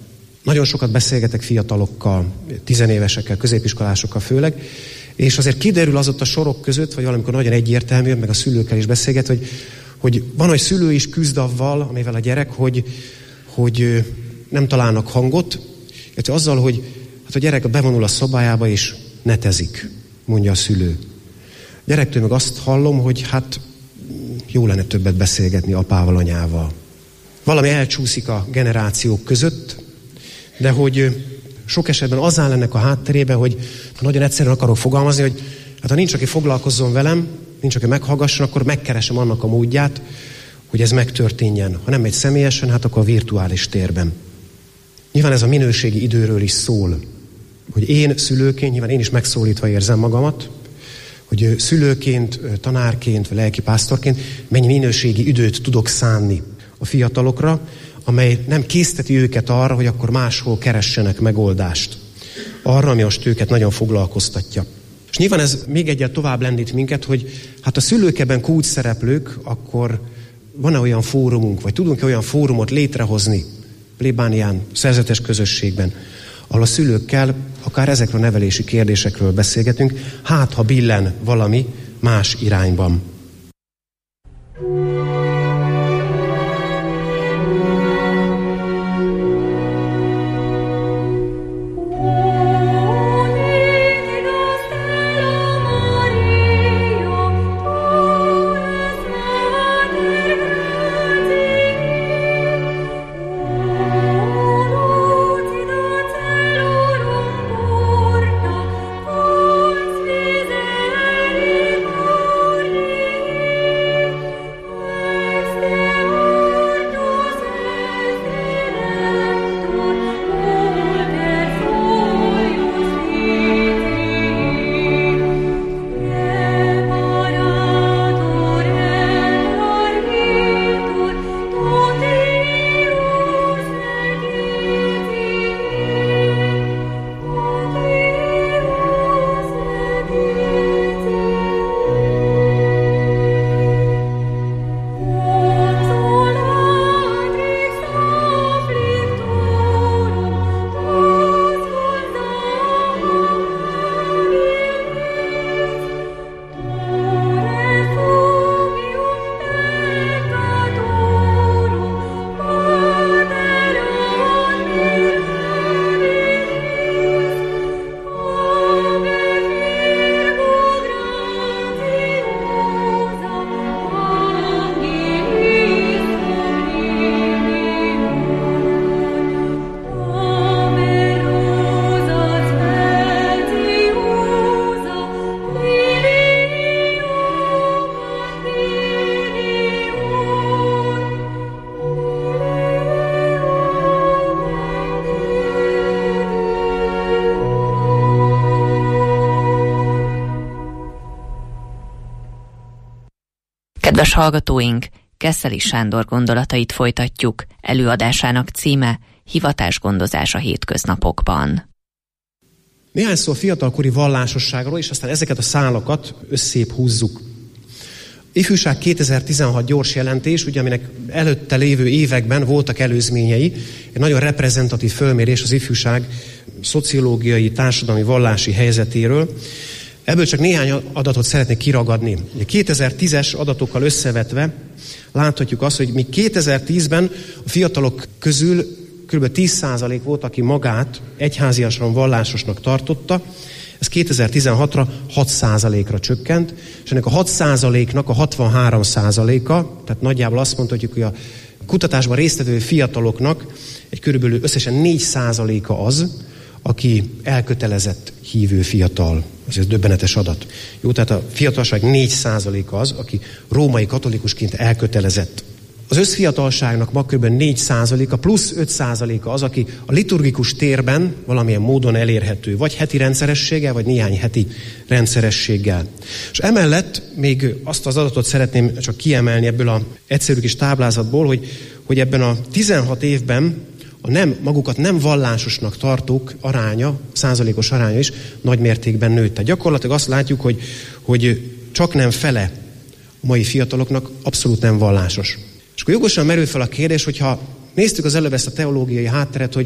Nagyon sokat beszélgetek fiatalokkal, tizenévesekkel, középiskolásokkal főleg, és azért kiderül az ott a sorok között, vagy valamikor nagyon egyértelmű, meg a szülőkkel is beszélget, hogy, hogy van, hogy szülő is küzd avval, amivel a gyerek, hogy, hogy nem találnak hangot, illetve azzal, hogy hát a gyerek bevonul a szobájába és netezik, mondja a szülő. A gyerektől meg azt hallom, hogy hát jó lenne többet beszélgetni apával, anyával. Valami elcsúszik a generációk között, de hogy sok esetben az áll ennek a hátterében, hogy nagyon egyszerűen akarok fogalmazni, hogy hát ha nincs, aki foglalkozzon velem, nincs, aki meghallgasson, akkor megkeresem annak a módját, hogy ez megtörténjen. Ha nem megy személyesen, hát akkor a virtuális térben. Nyilván ez a minőségi időről is szól, hogy én szülőként, nyilván én is megszólítva érzem magamat, hogy szülőként, tanárként, vagy lelkipásztorként mennyi minőségi időt tudok szánni a fiatalokra, amely nem készteti őket arra, hogy akkor máshol keressenek megoldást. Arra, ami most őket nagyon foglalkoztatja. És nyilván ez még egyel tovább lendít minket, hogy hát a szülők ebben kulcs szereplők, akkor van-e olyan fórumunk, vagy tudunk-e olyan fórumot létrehozni plébánián, szerzetes közösségben, ahol a szülőkkel akár ezekről a nevelési kérdésekről beszélgetünk, hát ha billen valami más irányban. Kedves hallgatóink, Keszthely Sándor gondolatait folytatjuk, előadásának címe Hivatásgondozás a hétköznapokban. Néhány szó a fiatalkori vallásosságról, és aztán ezeket a szálakat összébb húzzuk. Ifjúság kétezer-tizenhat gyors jelentés, ugye, aminek előtte lévő években voltak előzményei, egy nagyon reprezentatív fölmérés az ifjúság szociológiai, társadalmi, vallási helyzetéről. Ebből csak néhány adatot szeretnék kiragadni. kétezer-tízes adatokkal összevetve láthatjuk azt, hogy míg kétezer-tízben a fiatalok közül kb. tíz százalék volt, aki magát egyháziasan vallásosnak tartotta, ez kétezer-tizenhatra hat százalékra csökkent, és ennek a hat százaléknak a hatvanhárom százaléka, tehát nagyjából azt mondhatjuk, hogy a kutatásban résztvevő fiataloknak egy körülbelül összesen négy százaléka az, aki elkötelezett hívő fiatal. Ez döbbenetes adat. Jó, tehát a fiatalság négy százaléka az, aki római katolikusként elkötelezett. Az összfiatalságnak ma kb. négy százaléka plusz öt százaléka az, aki a liturgikus térben valamilyen módon elérhető, vagy heti rendszerességgel, vagy néhány heti rendszerességgel. És emellett még azt az adatot szeretném csak kiemelni ebből az egyszerű kis táblázatból, hogy, hogy ebben a tizenhat évben a nem, magukat nem vallásosnak tartók aránya, százalékos aránya is nagy mértékben nőtt. Tehát gyakorlatilag azt látjuk, hogy, hogy csak nem fele a mai fiataloknak abszolút nem vallásos. És akkor jogosan merül fel a kérdés, hogyha néztük az előbb ezt a teológiai hátteret, hogy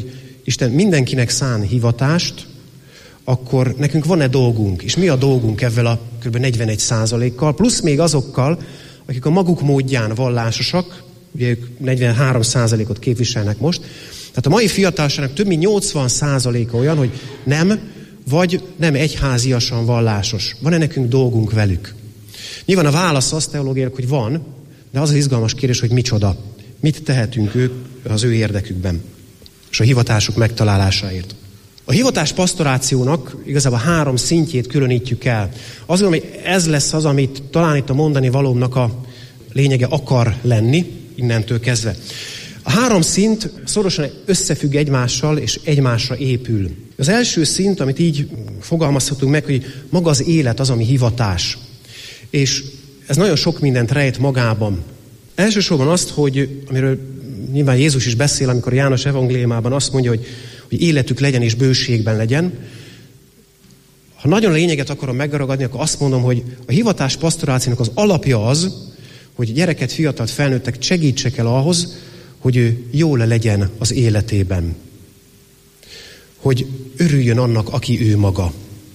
Isten mindenkinek szán hivatást, akkor nekünk van-e dolgunk? És mi a dolgunk ezzel a kb. negyvenegy százalékkal, plusz még azokkal, akik a maguk módján vallásosak, ugye ők negyvenhárom százalékot képviselnek most. Tehát a mai fiatalságnak több mint nyolcvan százaléka olyan, hogy nem, vagy nem egyháziasan vallásos. Van-e nekünk dolgunk velük? Nyilván a válasz az teológiailag, hogy van, de az az izgalmas kérdés, hogy micsoda. Mit tehetünk ők az ő érdekükben, és a hivatásuk megtalálásáért. A hivatás pastorációnak igazából három szintjét különítjük el. Azt gondolom, hogy ez lesz az, amit talán itt a mondani valómnak a lényege akar lenni, innentől kezdve. A három szint szorosan összefügg egymással, és egymásra épül. Az első szint, amit így fogalmazhatunk meg, hogy maga az élet az, ami hivatás. És ez nagyon sok mindent rejt magában. Elsősorban azt, hogy, amiről nyilván Jézus is beszél, amikor János evangéliumában azt mondja, hogy, hogy életük legyen és bőségben legyen. Ha nagyon lényeget akarom megragadni, akkor azt mondom, hogy a hivatás pastorációnak az alapja az, hogy gyereket, fiatalt, felnőttek segítsek el ahhoz, hogy ő jól legyen az életében. Hogy örüljön annak, aki ő maga.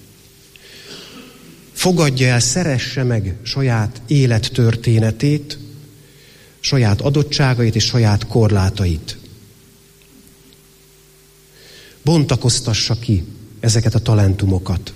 Fogadja el, szeresse meg saját élettörténetét, saját adottságait és saját korlátait. Bontakoztassa ki ezeket a talentumokat.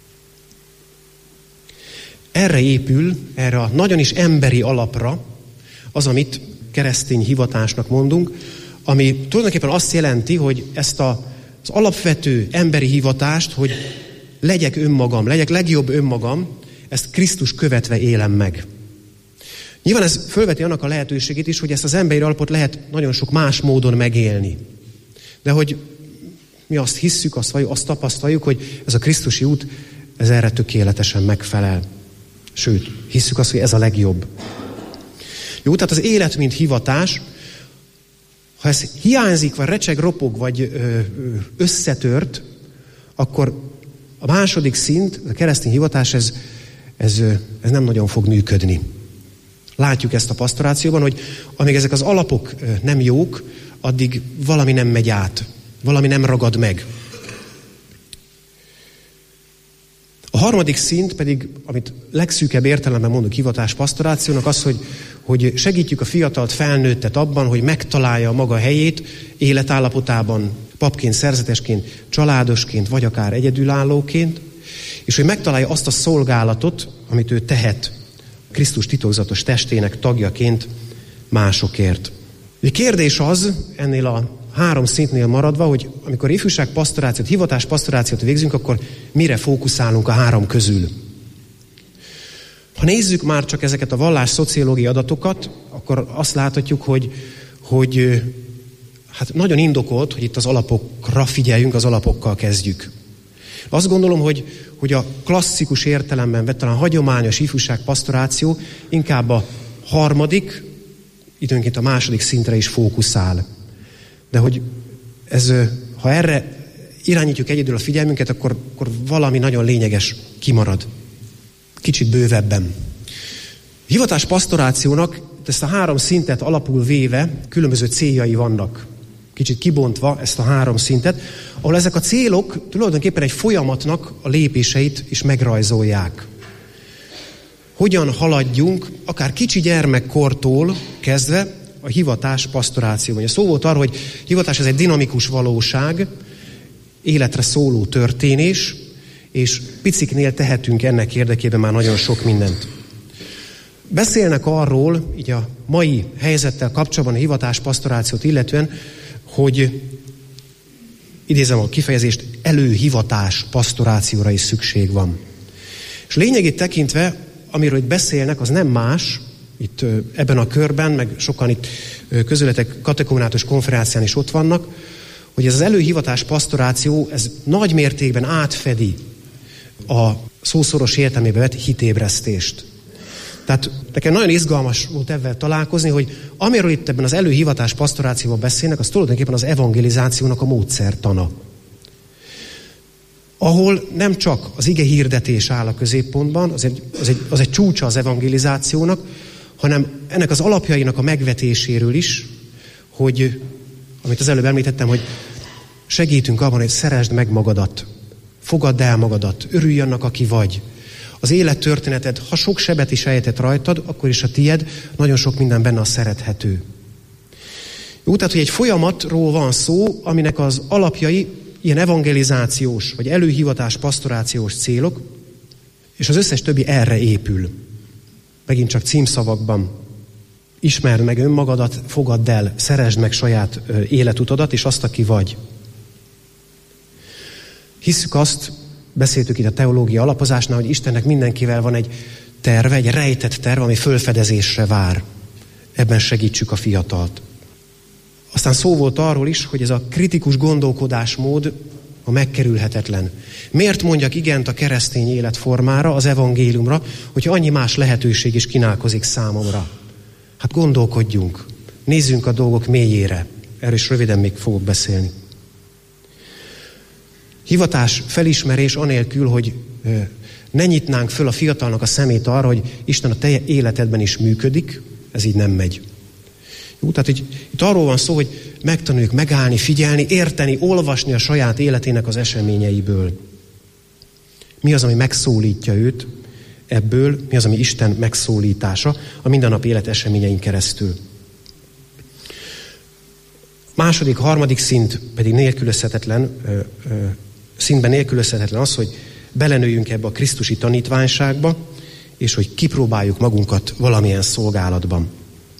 Erre épül, erre a nagyon is emberi alapra az, amit keresztény hivatásnak mondunk, ami tulajdonképpen azt jelenti, hogy ezt a, az alapvető emberi hivatást, hogy legyek önmagam, legyek legjobb önmagam, ezt Krisztus követve élem meg. Nyilván ez fölveti annak a lehetőségét is, hogy ezt az emberi alapot lehet nagyon sok más módon megélni. De hogy mi azt hisszük, azt, azt tapasztaljuk, hogy ez a krisztusi út, ez erre tökéletesen megfelel. Sőt, hisszük azt, hogy ez a legjobb. Jó, tehát az élet, mint hivatás, ha ez hiányzik, vagy recseg, ropog, vagy ö, összetört, akkor a második szint, a keresztény hivatás, ez, ez, ez nem nagyon fog működni. Látjuk ezt a pastorációban, hogy amíg ezek az alapok nem jók, addig valami nem megy át, valami nem ragad meg. A harmadik szint pedig, amit legszűkebb értelemben mondunk hivatás pastorációnak, az, hogy, hogy segítjük a fiatalt, felnőttet abban, hogy megtalálja a maga helyét életállapotában, papként, szerzetesként, családosként, vagy akár egyedülállóként, és hogy megtalálja azt a szolgálatot, amit ő tehet Krisztus titokzatos testének tagjaként másokért. A kérdés az, ennél a három szintnél maradva, hogy amikor ifjúság pastorációt, hivatás pastorációt végzünk, akkor mire fókuszálunk a három közül. Ha nézzük már csak ezeket a vallás szociológiai adatokat, akkor azt láthatjuk, hogy, hogy hát nagyon indokolt, hogy itt az alapokra figyeljünk, az alapokkal kezdjük. Azt gondolom, hogy, hogy a klasszikus értelemben vett, talán hagyományos ifjúság pastoráció inkább a harmadik, időnként a második szintre is fókuszál. De hogy ez, ha erre irányítjuk egyedül a figyelmünket, akkor, akkor valami nagyon lényeges kimarad. Kicsit bővebben. Hivatás pastorációnak ezt a három szintet alapul véve különböző céljai vannak. Kicsit kibontva ezt a három szintet, ahol ezek a célok tulajdonképpen egy folyamatnak a lépéseit is megrajzolják. Hogyan haladjunk, akár kicsi gyermekkortól kezdve, a hivatás pastorációban. A szó volt arra, hogy hivatás ez egy dinamikus valóság, életre szóló történés, és piciknél tehetünk ennek érdekében már nagyon sok mindent. Beszélnek arról, így a mai helyzettel kapcsolatban a hivatás pastorációt illetően, hogy idézem a kifejezést, előhivatás pastorációra is szükség van. És lényegét tekintve, amiről itt beszélnek, az nem más, itt ebben a körben, meg sokan itt közületek katekomunátus konferencián is ott vannak, hogy ez az előhivatás pastoráció, ez nagy mértékben átfedi a szószoros értelmében vett hitébresztést. Tehát nekem nagyon izgalmas volt ebben találkozni, hogy amiről itt ebben az előhivatás pastorációban beszélnek, az tulajdonképpen az evangelizációnak a módszertana. Ahol nem csak az ige hirdetés áll a középpontban, az egy, az egy, az egy csúcsa az evangelizációnak, hanem ennek az alapjainak a megvetéséről is, hogy, amit az előbb említettem, hogy Segítünk abban, hogy szeresd meg magadat, fogadd el magadat, örülj annak, aki vagy. Az élettörténeted, ha sok sebet is ejtett rajtad, akkor is a tied, nagyon sok minden benne a szerethető. Jó, tehát, hogy egy folyamatról van szó, aminek az alapjai ilyen evangelizációs, vagy előhivatás, pastorációs célok, és az összes többi erre épül. Megint csak címszavakban. Ismerd meg önmagadat, fogadd el, szeresd meg saját életutadat, és azt, aki vagy. Hisszük azt, beszéltük itt a teológia alapozásnál, hogy Istennek mindenkivel van egy terve, egy rejtett terve, ami fölfedezésre vár. Ebben segítsük a fiatalt. Aztán szó volt arról is, hogy ez a kritikus gondolkodásmód a megkerülhetetlen. Miért mondjak igent a keresztény életformára, az evangéliumra, hogyha annyi más lehetőség is kínálkozik számomra? Hát gondolkodjunk, nézzünk a dolgok mélyére. Erről is röviden még fogok beszélni. Hivatás, felismerés anélkül, hogy ne nyitnánk föl a fiatalnak a szemét arra, hogy Isten a te életedben is működik, ez így nem megy. Jó, tehát hogy itt arról van szó, hogy megtanuljuk megállni, figyelni, érteni, olvasni a saját életének az eseményeiből. Mi az, ami megszólítja őt ebből, mi az, ami Isten megszólítása a mindennapi élet eseményein keresztül. Második, harmadik szint pedig nélkülözhetetlen, ö, ö, szintben nélkülözhetetlen az, hogy belenőjünk ebbe a krisztusi tanítványságba, és hogy kipróbáljuk magunkat valamilyen szolgálatban.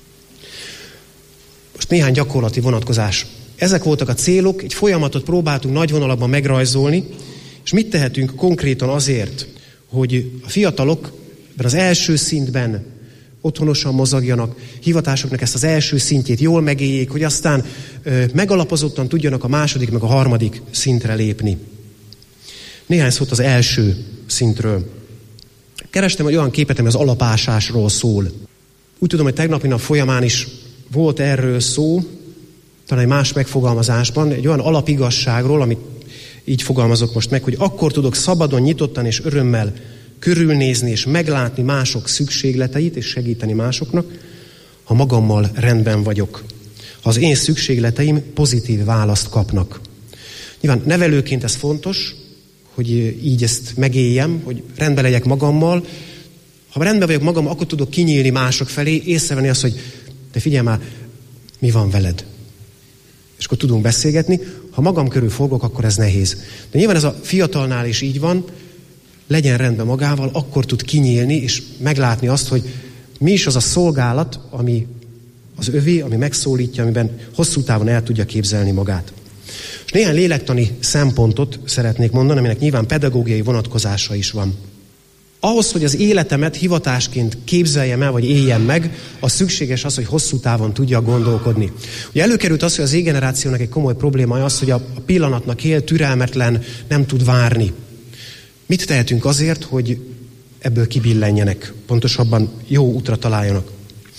Most néhány gyakorlati vonatkozás. Ezek voltak a célok, egy folyamatot próbáltunk nagy vonalakban megrajzolni, és mit tehetünk konkrétan azért, hogy a fiatalok az első szintben otthonosan mozogjanak, hivatásoknak ezt az első szintjét jól megéljék, hogy aztán ö, megalapozottan tudjanak a második, meg a harmadik szintre lépni. Néhány szót az első szintről. Kerestem egy olyan képet, ami az alapásásról szól. Úgy tudom, hogy tegnapi nap folyamán is volt erről szó, talán egy más megfogalmazásban, egy olyan alapigasságról, amit így fogalmazok most meg, hogy akkor tudok szabadon, nyitottan és örömmel körülnézni és meglátni mások szükségleteit és segíteni másoknak, ha magammal rendben vagyok. Ha az én szükségleteim pozitív választ kapnak. Nyilván nevelőként ez fontos, hogy így ezt megéljem, hogy rendben legyek magammal. Ha rendben vagyok magam, akkor tudok kinyílni mások felé, észrevenni azt, hogy te figyelj már, mi van veled? És akkor tudunk beszélgetni. Ha magam körül forgok, akkor ez nehéz. De nyilván ez a fiatalnál is így van, legyen rendben magával, akkor tud kinyílni, és meglátni azt, hogy mi is az a szolgálat, ami az övé, ami megszólítja, amiben hosszú távon el tudja képzelni magát. És néhány lélektani szempontot szeretnék mondani, aminek nyilván pedagógiai vonatkozása is van. Ahhoz, hogy az életemet hivatásként képzeljem el, vagy éljem meg, az szükséges az, hogy hosszú távon tudja gondolkodni. Ugye előkerült az, hogy az Z-generációnak egy komoly problémája az, hogy a pillanatnak él, türelmetlen, nem tud várni. Mit tehetünk azért, hogy ebből kibillenjenek, pontosabban jó útra találjanak?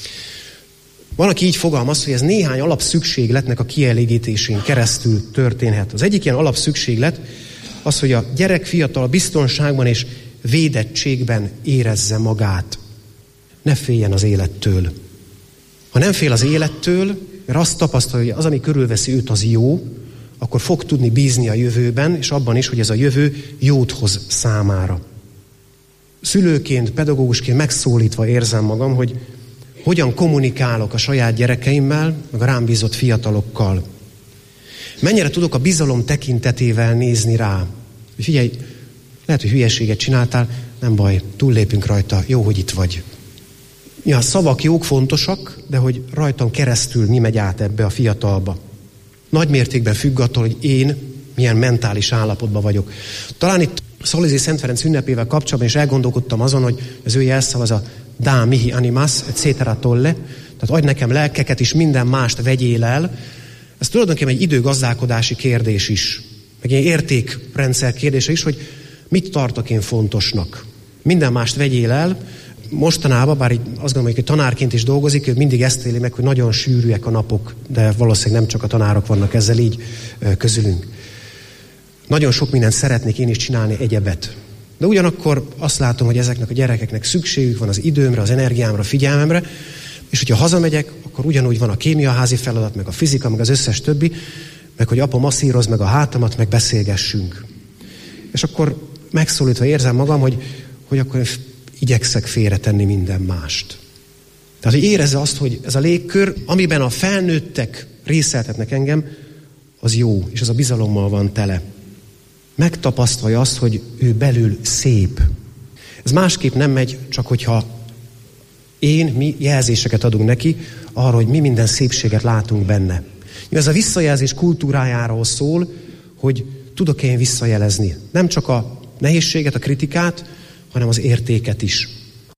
Van, aki így fogalmaz, hogy ez néhány alapszükségletnek a kielégítésén keresztül történhet. Az egyik ilyen alapszükséglet az, hogy a gyerek fiatal biztonságban és védettségben érezze magát. Ne féljen az élettől. Ha nem fél az élettől, mert azt tapasztalja, hogy az, ami körülveszi őt, az jó, akkor fog tudni bízni a jövőben, és abban is, hogy ez a jövő jót hoz számára. Szülőként, pedagógusként megszólítva érzem magam, hogy hogyan kommunikálok a saját gyerekeimmel, meg a rám bízott fiatalokkal. Mennyire tudok a bizalom tekintetével nézni rá. Hogy figyelj, lehet, hogy hülyeséget csináltál, nem baj, túllépünk rajta, jó, hogy itt vagy. Ja, szavak jók, fontosak, de hogy rajtam keresztül mi megy át ebbe a fiatalba. Nagy mértékben függ attól, hogy én milyen mentális állapotban vagyok. Talán itt Szalesi Szent Ferenc ünnepével kapcsolatban is elgondolkodtam azon, hogy az ő jelszava az a dá mihi animas, et cetera tolle, tehát adj nekem lelkeket is, minden mást vegyél el. Ez tulajdonképpen egy időgazdálkodási kérdés is, meg egy értékrendszer kérdése is, hogy mit tartok én fontosnak. Minden mást vegyél el. Mostanában, bár így azt gondolom, hogy tanárként is dolgozik, ő mindig ezt éli meg, hogy nagyon sűrűek a napok, de valószínűleg nem csak a tanárok vannak ezzel így közülünk. Nagyon sok mindent szeretnék én is csinálni, egyebet. De ugyanakkor azt látom, hogy ezeknek a gyerekeknek szükségük van az időmre, az energiámra, figyelmemre, és hogyha hazamegyek, akkor ugyanúgy van a kémiaházi feladat, meg a fizika, meg az összes többi, meg hogy apa masszírozd meg a hátamat, meg beszélgessünk. És akkor megszólítva érzem magam, hogy, hogy akkor igyekszek félretenni minden mást. Tehát, hogy érezze azt, hogy ez a légkör, amiben a felnőttek részeltetnek engem, az jó, és az a bizalommal van tele. Megtapasztalja azt, hogy ő belül szép. Ez másképp nem megy, csak hogyha én, mi jelzéseket adunk neki arra, hogy mi minden szépséget látunk benne. Ez a visszajelzés kultúrájáról szól, hogy tudok én visszajelezni. Nem csak a nehézséget, a kritikát, hanem az értéket is.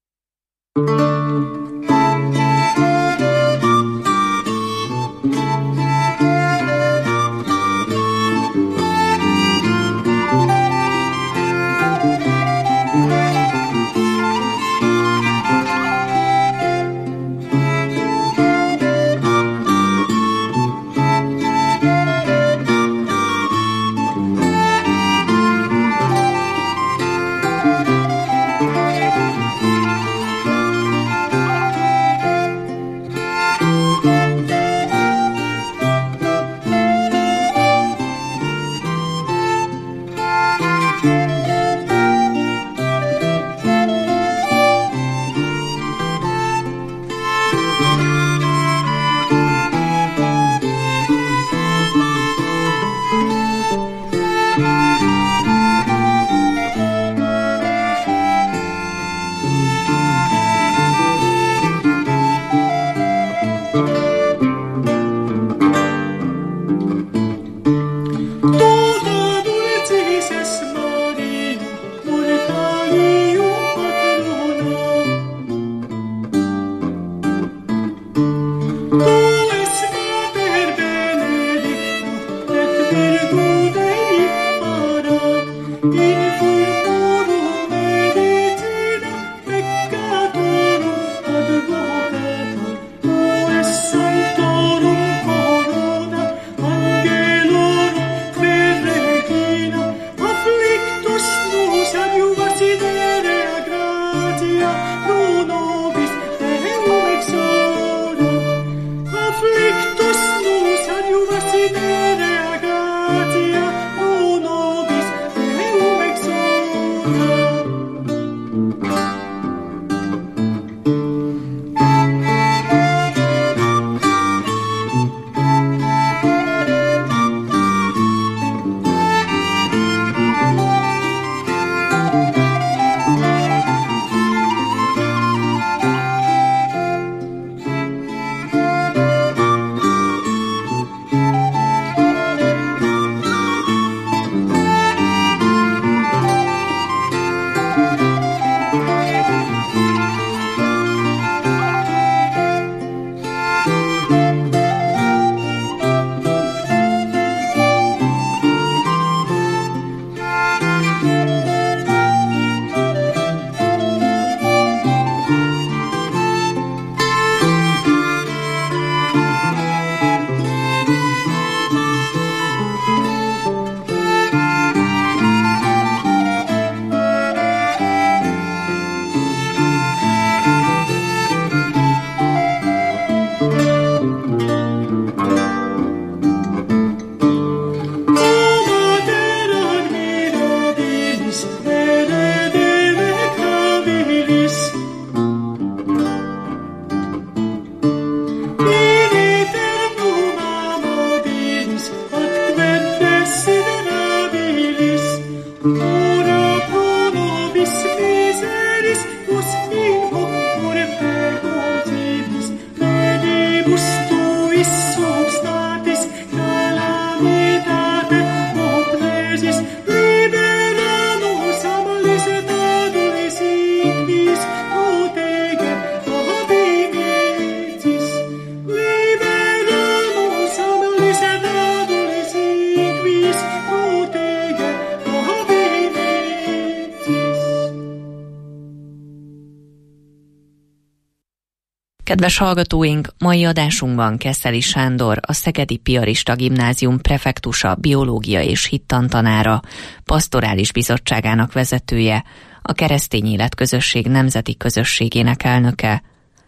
Kedves hallgatóink, mai adásunkban Keszthely Sándor, a Szegedi Piarista Gimnázium prefektusa, biológia és hittantanára, pastorális bizottságának vezetője, a Keresztény Életközösség Nemzeti Közösségének elnöke,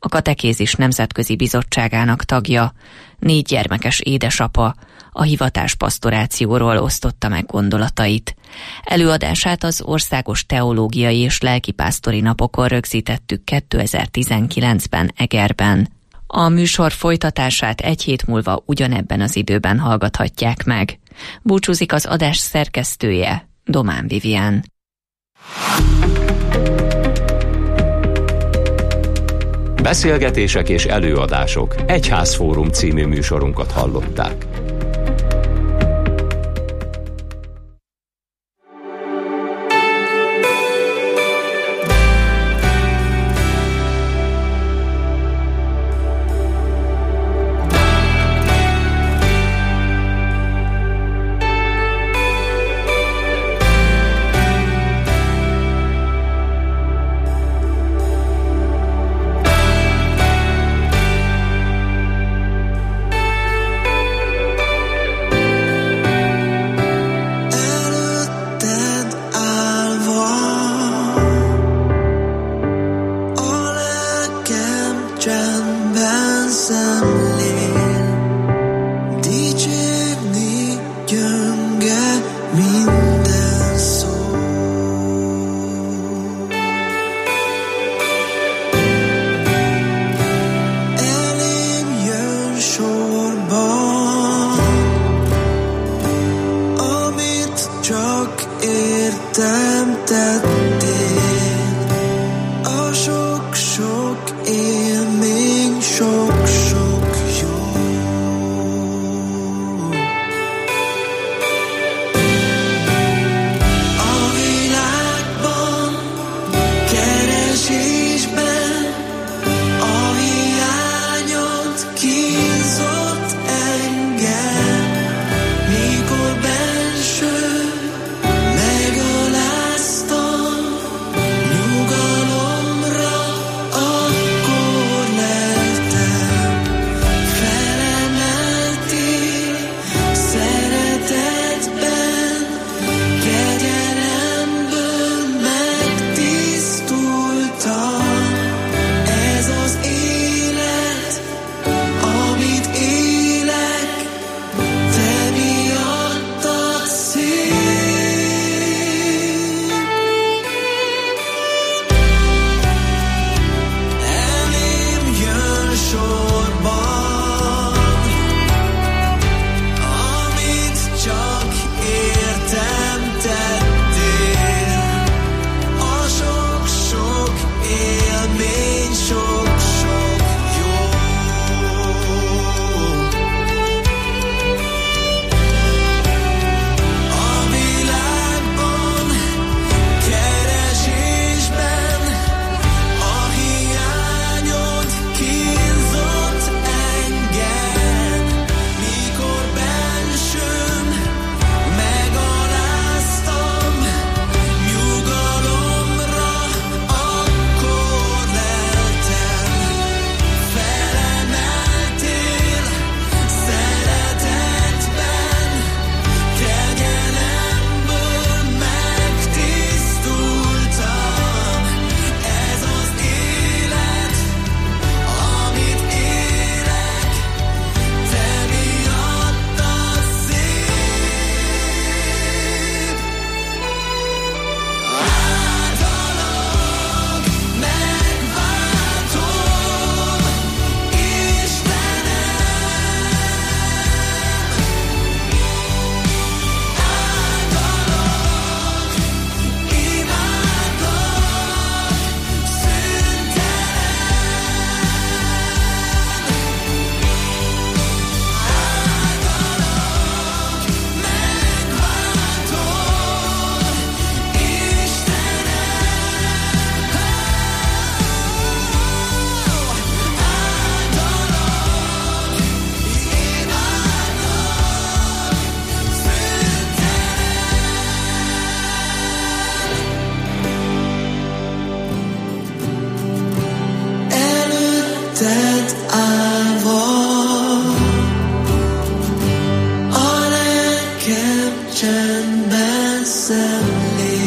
a Katekézis Nemzetközi Bizottságának tagja, négy gyermekes édesapa, a hivatás pastorációról osztotta meg gondolatait. Előadását az Országos Teológiai és Lelkipásztori Napokon rögzítettük kétezer-tizenkilencben Egerben. A műsor folytatását egy hét múlva ugyanebben az időben hallgathatják meg. Búcsúzik az adás szerkesztője, Domán Vivien. Beszélgetések és előadások Egyházfórum című műsorunkat hallották.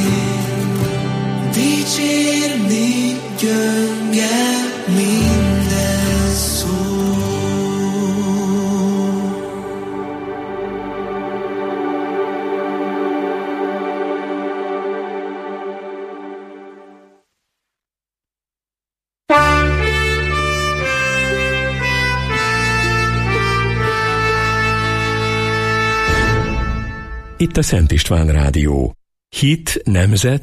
Dicsérni gyönge minden Itt a Szent István Rádió. Hit, nemzet,